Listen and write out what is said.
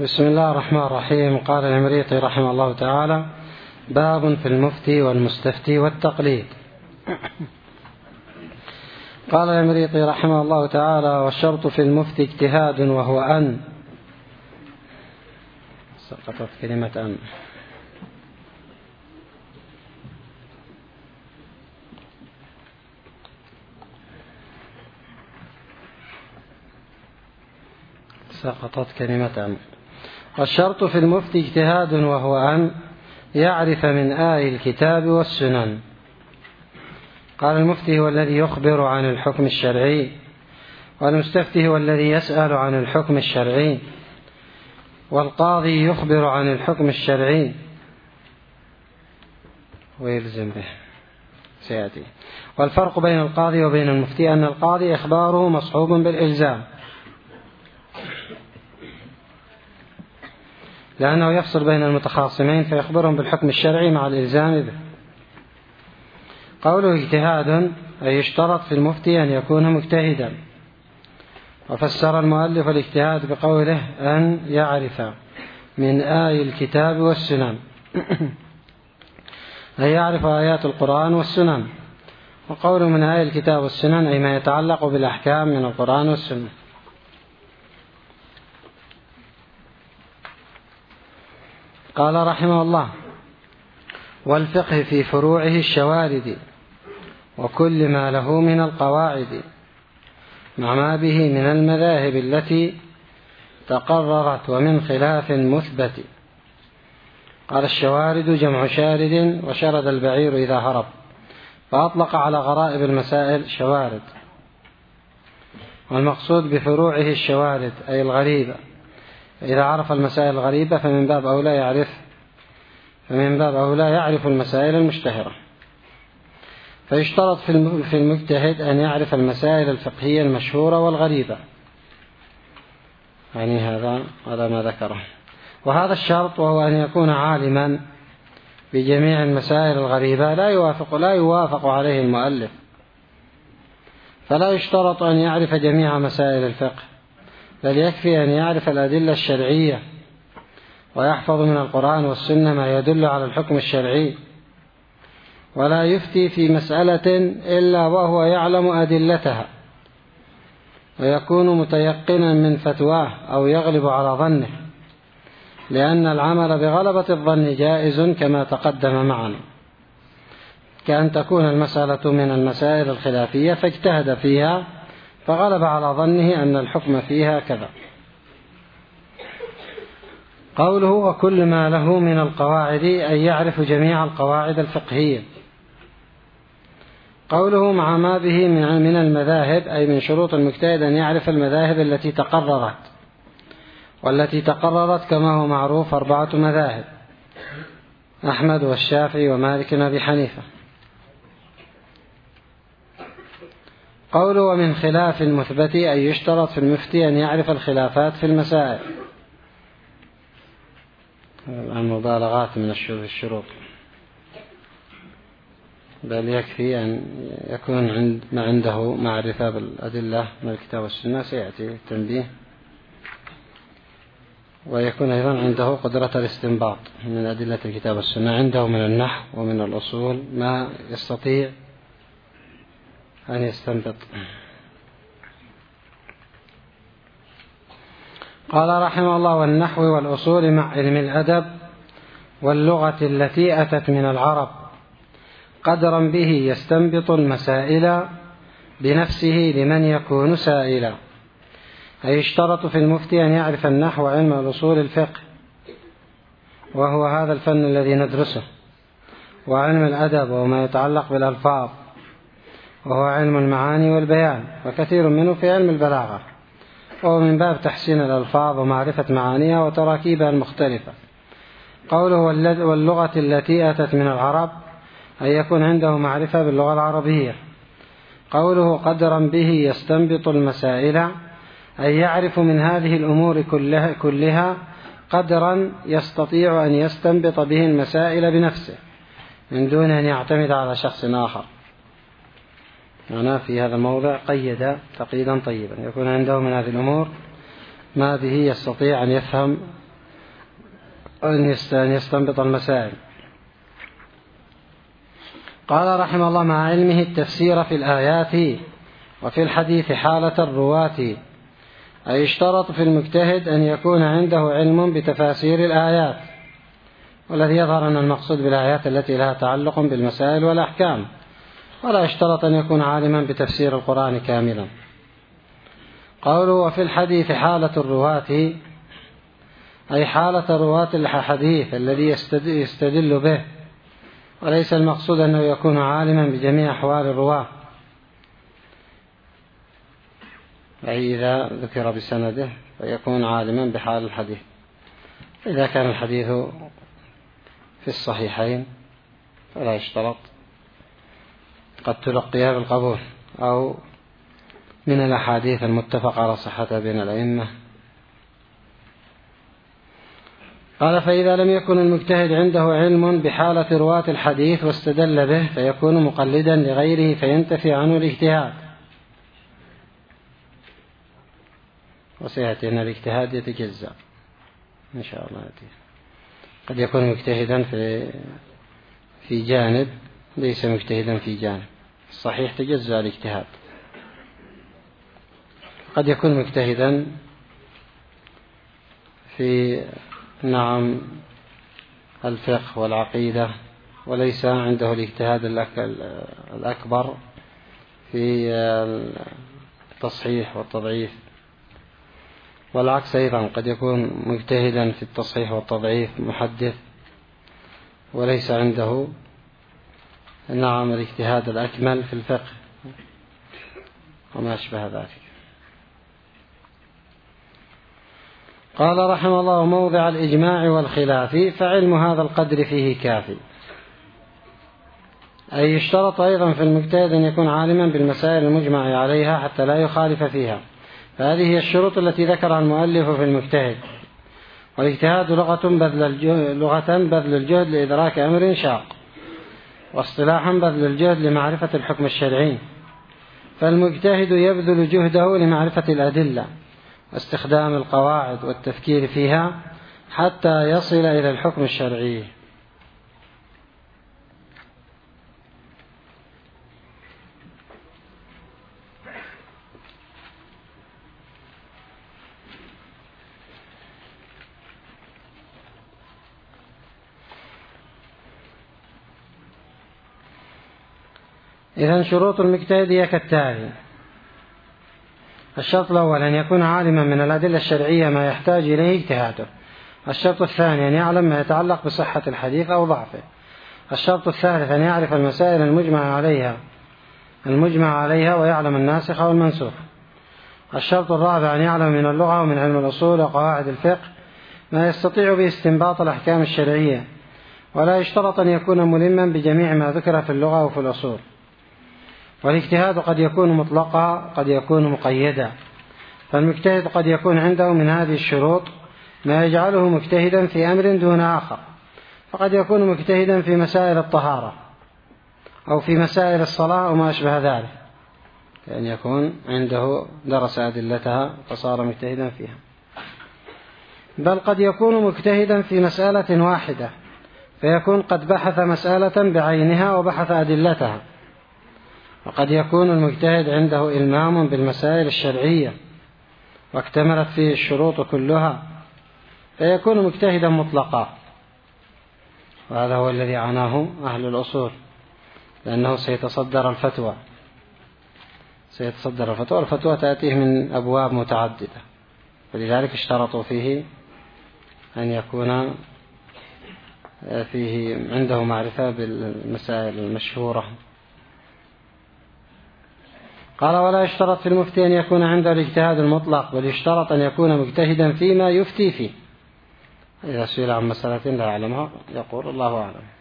بسم الله الرحمن الرحيم. قال العمريطي رحمه الله تعالى: باب في المفتي والمستفتي والتقليد. قال العمريطي رحمه الله تعالى: والشرط في المفتي اجتهاد، وهو أن سقطت كلمة أن والشرط في المفتي اجتهاد، وهو أن يعرف من آي الكتاب والسنن. قال: المفتي هو الذي يخبر عن الحكم الشرعي، والمستفتي هو الذي يسأل عن الحكم الشرعي، والقاضي يخبر عن الحكم الشرعي ويلزم به سيأتي. والفرق بين القاضي وبين المفتي أن القاضي إخباره مصحوب بالإلزام، لأنه يفصل بين المتخاصمين فيخبرهم بالحكم الشرعي مع الإلزام به. قوله اجتهاد أي يشترط في المفتي أن يكون مجتهدا. وفسر المؤلف الاجتهاد بقوله أن يعرف من آي الكتاب والسنن أي يعرف آيات القرآن والسنن. وقوله من آي الكتاب والسنن أي ما يتعلق بالأحكام من القرآن والسنة. قال رحمه الله: والفقه في فروعه الشوارد، وكل ما له من القواعد، مع ما به من المذاهب التي تقررت ومن خلاف مثبت. قال: الشوارد جمع شارد، وشرد البعير إذا هرب، فأطلق على غرائب المسائل شوارد. والمقصود بفروعه الشوارد أي الغريبة. إذا عرف المسائل الغريبة فمن باب أولى يعرف المسائل المشتهرة. فيشترط في المجتهد أن يعرف المسائل الفقهية المشهورة والغريبة، يعني هذا ما ذكره. وهذا الشرط وهو أن يكون عالما بجميع المسائل الغريبة لا يوافق عليه المؤلف. فلا يشترط أن يعرف جميع مسائل الفقه، بل يكفي أن يعرف الأدلة الشرعية، ويحفظ من القرآن والسنة ما يدل على الحكم الشرعي، ولا يفتي في مسألة إلا وهو يعلم أدلتها، ويكون متيقنا من فتواه أو يغلب على ظنه، لأن العمل بغلبة الظن جائز كما تقدم معنا، كأن تكون المسألة من المسائل الخلافية فاجتهد فيها فغلب على ظنه أن الحكم فيها كذا. قوله: وكل ما له من القواعد أي يعرف جميع القواعد الفقهية. قوله مع ما به من المذاهب أي من شروط المجتهد أن يعرف المذاهب التي تقررت، والتي تقررت كما هو معروف 4 مذاهب: أحمد والشافعي ومالك وأبي حنيفة. قوله ومن خلاف مثبت أي يشترط في المفتي أن يعرف الخلافات في المسائل. المبالغات من الشروط، بل يكفي أن يكون عنده معرفة بالأدلة من الكتاب والسنة، سيأتي التنبيه. ويكون أيضا عنده قدرة الاستنباط من أدلة الكتاب والسنة، عنده من النحو ومن الأصول ما يستطيع أن يستنبط. قال رحمه الله: والنحو والأصول مع علم الأدب واللغة التي أتت من العرب، قدرا به يستنبط المسائل بنفسه لمن يكون سائلا. أي يشترط في المفتي أن يعرف النحو وعلم الأصول الفقه، وهو هذا الفن الذي ندرسه، وعلم الأدب وما يتعلق بالألفاظ، وهو علم المعاني والبيان، وكثير منه في علم البلاغة، وهو من باب تحسين الألفاظ ومعرفة معانيها وتراكيبها المختلفة. قوله واللغة التي أتت من العرب أي يكون عنده معرفة باللغة العربية. قوله قدرا به يستنبط المسائل أي يعرف من هذه الأمور كلها قدرا يستطيع أن يستنبط به المسائل بنفسه من دون أن يعتمد على شخص آخر. هنا في هذا الموضع قيد تقييدا طيبا: يكون عنده من هذه الأمور ما به يستطيع أن يفهم أن يستنبط المسائل. قال رحمه الله: مع علمه التفسير في الآيات وفي الحديث حالة الرواة. أي اشترط في المجتهد أن يكون عنده علم بتفاسير الآيات، والذي يظهر أن المقصود بالآيات التي لها تعلق بالمسائل والأحكام، ولا اشترط أن يكون عالما بتفسير القرآن كاملا. قوله: وفي الحديث حالة الرواة، أي حالة رواة الحديث الذي يستدل به، وليس المقصود أنه يكون عالما بجميع أحوال الرواة، أي إذا ذكر بسنده فيكون عالما بحال الحديث. إذا كان الحديث في الصحيحين فلا يشترط، قد تلقيها بالقبول، أو من الأحاديث المتفق على صحتها بين الأئمة. قال: فإذا لم يكن المجتهد عنده علم بحالة رواة الحديث واستدل به فيكون مقلدا لغيره فينتفي عنه الاجتهاد. وسيأتي أن الاجتهاد يتجزأ إن شاء الله. قد يكون مجتهدا في جانب ليس مجتهدا في جانب، الصحيح تجزأ الاجتهاد. قد يكون مجتهدا في الفقه والعقيدة وليس عنده الاجتهاد الأكبر في التصحيح والتضعيف، والعكس أيضا، قد يكون مجتهدا في التصحيح والتضعيف محدث وليس عنده الاجتهاد الأكمل في الفقه وما أشبه ذلك. قال رحمه الله: موضع الإجماع والخلاف فعلم هذا القدر فيه كافي. أي يشترط أيضا في المجتهد أن يكون عالما بالمسائل المجمع عليها حتى لا يخالف فيها، فهذه هي الشروط التي ذكرها المؤلف في المجتهد. والاجتهاد لغة بذل الجهد لإدراك أمر شاق، واصطلاحا بذل الجهد لمعرفة الحكم الشرعي. فالمجتهد يبذل جهده لمعرفة الأدلة واستخدام القواعد والتفكير فيها حتى يصل إلى الحكم الشرعي. إذن شروط المجتهد هي كالتالي: الشرط الأول أن يكون عالما من الأدلة الشرعية ما يحتاج إليه اجتهاده. الشرط الثاني أن يعلم ما يتعلق بصحة الحديث أو ضعفه. الشرط الثالث أن يعرف المسائل المجمع عليها ويعلم الناسخ والمنسوخ. الشرط الرابع أن يعلم من اللغة ومن علم الأصول وقواعد الفقه ما يستطيع به استنباط الأحكام الشرعية، ولا يشترط أن يكون ملما بجميع ما ذكر في اللغة وفي الأصول. والاجتهاد قد يكون مطلقا قد يكون مقيدا، فالمجتهد قد يكون عنده من هذه الشروط ما يجعله مجتهدا في أمر دون آخر، فقد يكون مجتهدا في مسائل الطهارة أو في مسائل الصلاة وما أشبه ذلك، لأن يكون عنده درس أدلتها فصار مجتهدا فيها. بل قد يكون مجتهدا في مسألة واحدة فيكون قد بحث مسألة بعينها وبحث أدلتها. وقد يكون المجتهد عنده إلمام بالمسائل الشرعية واكتملت فيه الشروط كلها فيكون مجتهدا مطلقا، وهذا هو الذي عناه أهل الأصول، لأنه سيتصدر الفتوى والفتوى تأتيه من أبواب متعددة، ولذلك اشترطوا فيه أن يكون فيه عنده معرفة بالمسائل المشهورة. قال: ولا يشترط في المفتي أن يكون عنده الاجتهاد المطلق، بل يشترط أن يكون مجتهدا فيما يفتي فيه. إذا سئل عن مسألة لا يعلمها يقول الله أعلم.